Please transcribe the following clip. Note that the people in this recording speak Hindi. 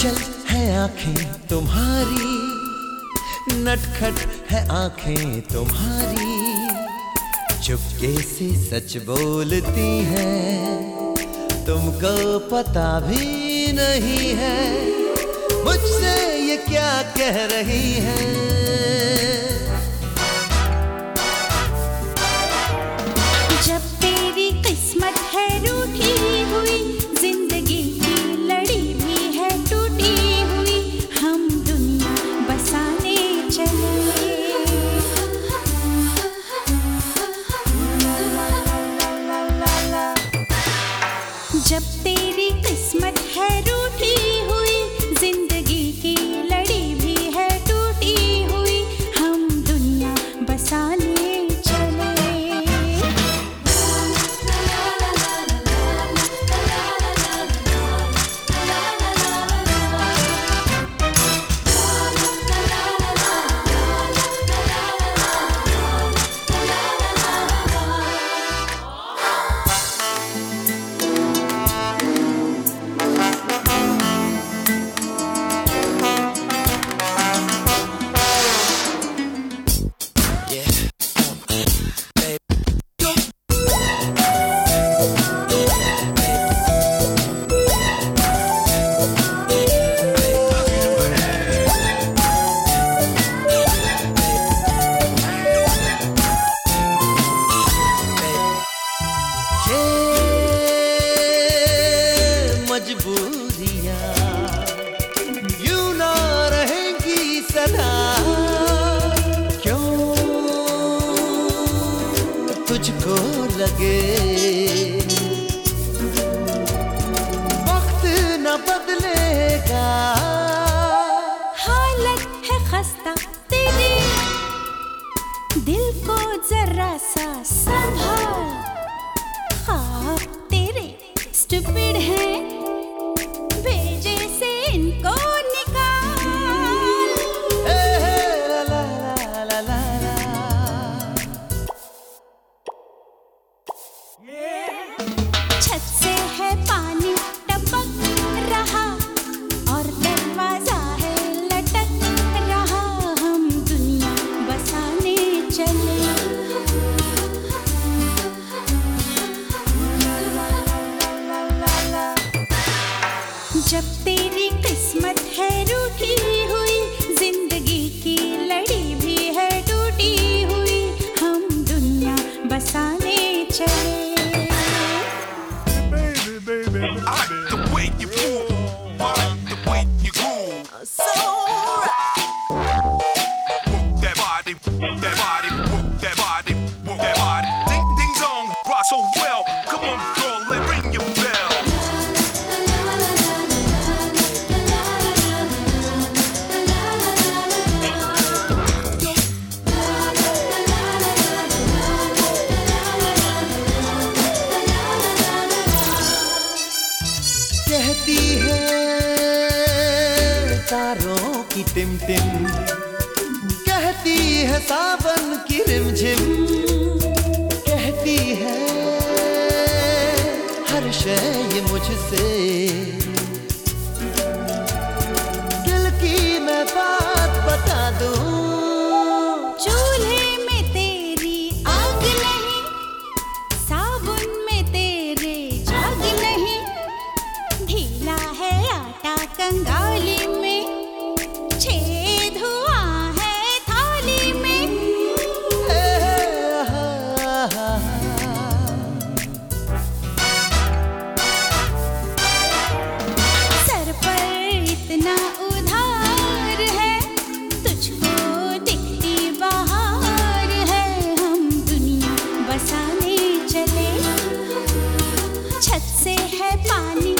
चंचल है आंखें तुम्हारी, नटखट है आंखें तुम्हारी, चुपके से सच बोलती हैं, तुमको पता भी नहीं है मुझसे ये क्या कह रही हैं। जब तेरी किस्मत है रूठी हुई, जिंदगी की लड़ी भी है टूटी हुई, हम दुनिया बसाने चले। जब तेरी किस्मत है रूठी हुई, जिंदगी की लड़ी भी है टूटी हुई, हम दुनिया बसाने चले। मजबूरियां यूं ना रहेंगी सदा, क्यों तुझको लगे वक्त न बदलेगा। हालत है खस्ता तेरी, दिल को जरा सा संभाल, ख्वाब तेरे स्टूपिड हैं, भेजे से इनको निकाल। ला ला ला ला ला। छत से है पानी टपक रहा और दरवाजा है लटक रहा, हम दुनिया बसाने चले। जब तेरी किस्मत है रूठी हुई, जिंदगी की लड़ी भी है टूटी हुई, हम दुनिया बसाने चले। I like the way you move, I like the way you groove. So Work that body, work that body, work that body, work that body. Ding ding dong, rock so well. Come on, girl, let's ring your bell. कहती है तारों की टिमटिम, कहती है सावन की रिमझिम, कहती है हर शय मुझसे, दिल की मैं बात बता दूं। चूल्हे में तेरी आग नहीं, साबुन में तेरे झाग नहीं, ढीला है आटा कंगाली में, छेद हुआ है थाली में। सर पर इतना उधार है, तुझको दिखती बहार है, हम दुनिया बसाने चले। छत से है पानी